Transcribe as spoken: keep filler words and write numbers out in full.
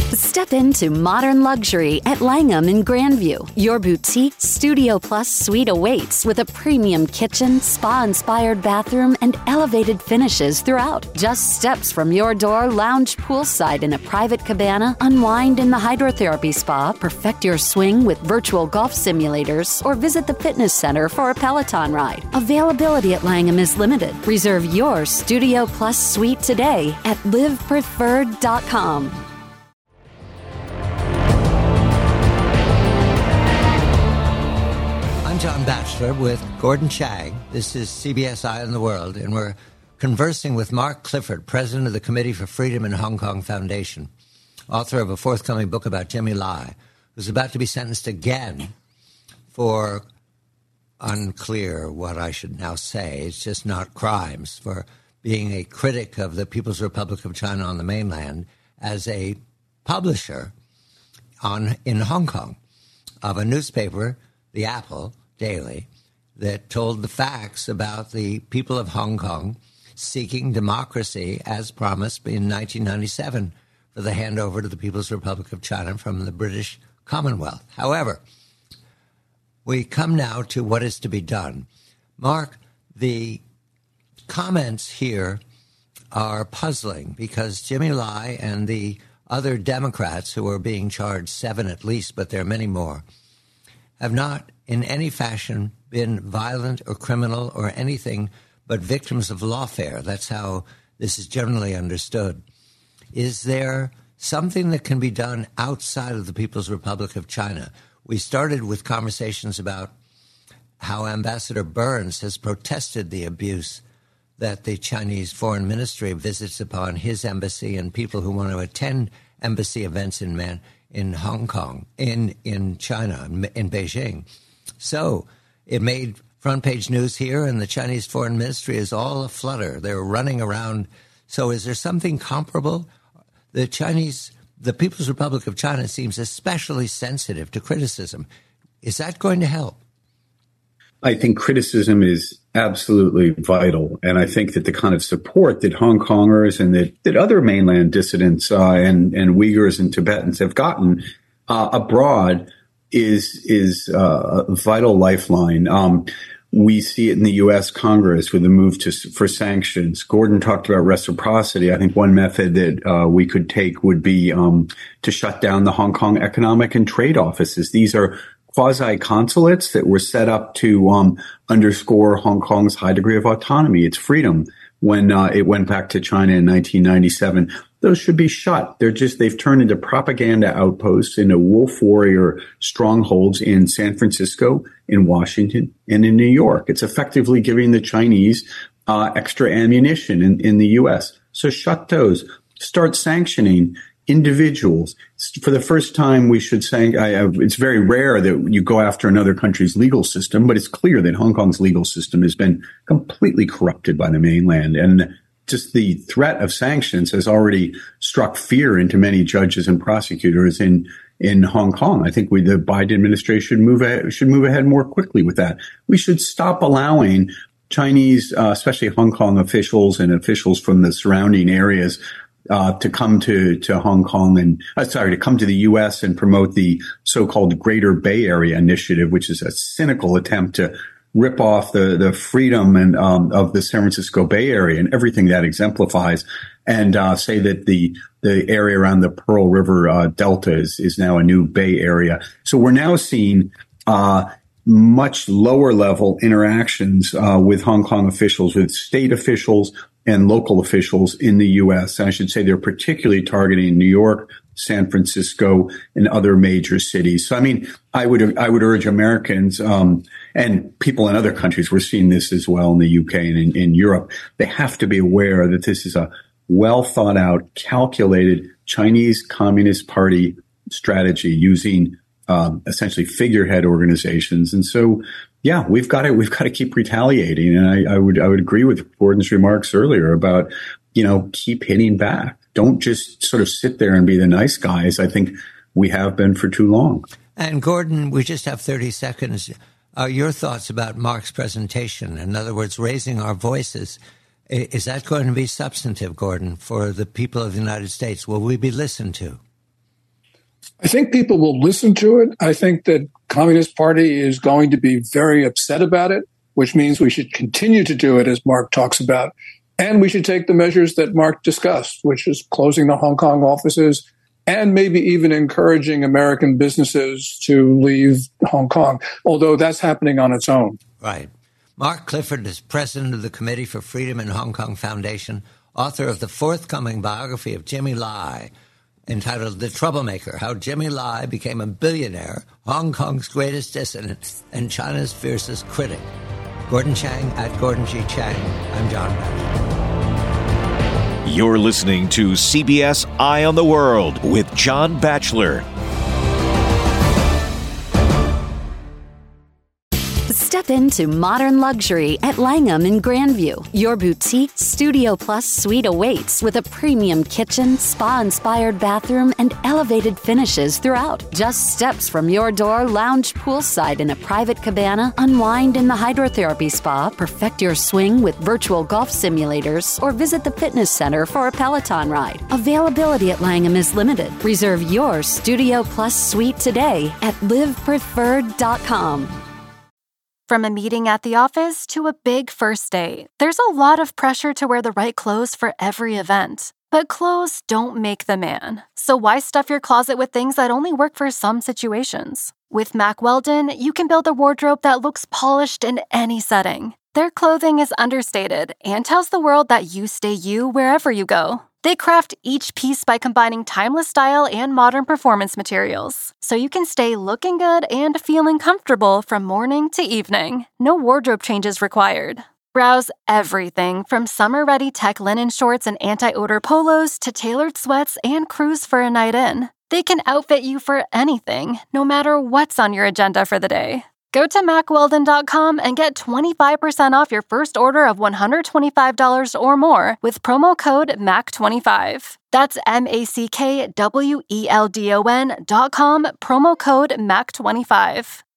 Step into modern luxury at Langham in Grandview. Your boutique Studio Plus suite awaits with a premium kitchen, spa-inspired bathroom, and elevated finishes throughout. Just steps from your door, lounge poolside in a private cabana, unwind in the hydrotherapy spa, perfect your swing with virtual golf simulators, or visit the fitness center for a Peloton ride. Availability at Langham is limited. Reserve your Studio Plus suite today at live preferred dot com. John Batchelor with Gordon Chang. This is C B S Eye on the World, and we're conversing with Mark Clifford, president of the Committee for Freedom in Hong Kong Foundation, author of a forthcoming book about Jimmy Lai, who's about to be sentenced again for unclear what I should now say. It's just not crimes, for being a critic of the People's Republic of China on the mainland as a publisher on in Hong Kong of a newspaper, The Apple Daily, that told the facts about the people of Hong Kong seeking democracy as promised in nineteen ninety-seven for the handover to the People's Republic of China from the British Commonwealth. However, we come now to what is to be done. Mark, the comments here are puzzling because Jimmy Lai and the other Democrats who are being charged, seven at least, but there are many more, have not in any fashion been violent or criminal or anything but victims of lawfare. That's how this is generally understood. Is there something that can be done outside of the People's Republic of China? We started with conversations about how Ambassador Burns has protested the abuse that the Chinese Foreign Ministry visits upon his embassy and people who want to attend embassy events in Man. in Hong Kong, in, in China, in Beijing. So it made front page news here, and the Chinese Foreign Ministry is all aflutter. They're running around. So is there something comparable? The Chinese, the People's Republic of China seems especially sensitive to criticism. Is that going to help? I think criticism is absolutely vital. And I think that the kind of support that Hong Kongers and that, that other mainland dissidents uh, and, and Uyghurs and Tibetans have gotten uh, abroad is is uh, a vital lifeline. Um, we see it in the U S Congress with the move to for sanctions. Gordon talked about reciprocity. I think one method that uh, we could take would be um, to shut down the Hong Kong economic and trade offices. These are quasi-consulates that were set up to um, underscore Hong Kong's high degree of autonomy, its freedom, when uh, it went back to China in nineteen ninety-seven. Those should be shut. They're just, they've turned into propaganda outposts, into wolf warrior strongholds in San Francisco, in Washington, and in New York. It's effectively giving the Chinese uh, extra ammunition in, in the U S. So shut those. Start sanctioning individuals. For the first time, we should say, I, it's very rare that you go after another country's legal system, but it's clear that Hong Kong's legal system has been completely corrupted by the mainland. And just the threat of sanctions has already struck fear into many judges and prosecutors in in Hong Kong. I think we, the Biden administration move ahead, should move ahead more quickly with that. We should stop allowing Chinese, uh, especially Hong Kong officials and officials from the surrounding areas, Uh, to come to, to Hong Kong and, uh, sorry, to come to the U S and promote the so-called Greater Bay Area Initiative, which is a cynical attempt to rip off the, the freedom and, um, of the San Francisco Bay Area and everything that exemplifies, and, uh, say that the, the area around the Pearl River, uh, Delta is, is now a new Bay Area. So we're now seeing, uh, much lower level interactions, uh, with Hong Kong officials, with state officials, and local officials in the U S. And I should say they're particularly targeting New York, San Francisco, and other major cities. So, I mean, I would I would urge Americans um, and people in other countries, we're seeing this as well in the U K and in, in Europe, they have to be aware that this is a well thought out, calculated Chinese Communist Party strategy using um, essentially figurehead organizations. And so, yeah, we've got to we've got to keep retaliating, and I, I would I would agree with Gordon's remarks earlier about, you know, keep hitting back. Don't just sort of sit there and be the nice guys. I think we have been for too long. And Gordon, we just have thirty seconds. Uh, your thoughts about Mark's presentation? In other words, raising our voices. Is that going to be substantive, Gordon, for the people of the United States? Will we be listened to? I think people will listen to it. I think that Communist Party is going to be very upset about it, which means we should continue to do it, as Mark talks about. And we should take the measures that Mark discussed, which is closing the Hong Kong offices and maybe even encouraging American businesses to leave Hong Kong, although that's happening on its own. Right. Mark Clifford is president of the Committee for Freedom in Hong Kong Foundation, author of the forthcoming biography of Jimmy Lai, entitled The Troublemaker, How Jimmy Lai Became a Billionaire, Hong Kong's Greatest Dissident, and China's Fiercest Critic. Gordon Chang at Gordon G. Chang. I'm John Batchelor. You're listening to C B S Eye on the World with John Batchelor. Step into modern luxury at Langham in Grandview. Your boutique Studio Plus suite awaits with a premium kitchen, spa-inspired bathroom, and elevated finishes throughout. Just steps from your door, lounge poolside in a private cabana, unwind in the hydrotherapy spa, perfect your swing with virtual golf simulators, or visit the fitness center for a Peloton ride. Availability at Langham is limited. Reserve your Studio Plus suite today at live preferred dot com. From a meeting at the office to a big first date, there's a lot of pressure to wear the right clothes for every event. But clothes don't make the man. So why stuff your closet with things that only work for some situations? With Mack Weldon, you can build a wardrobe that looks polished in any setting. Their clothing is understated and tells the world that you stay you wherever you go. They craft each piece by combining timeless style and modern performance materials, so you can stay looking good and feeling comfortable from morning to evening. No wardrobe changes required. Browse everything from summer-ready tech linen shorts and anti-odor polos to tailored sweats and cruise for a night in. They can outfit you for anything, no matter what's on your agenda for the day. Go to mack weldon dot com and get twenty-five percent off your first order of one hundred twenty-five dollars or more with promo code M A C twenty-five. That's M A C K W E L D O N dot com, promo code M A C twenty-five.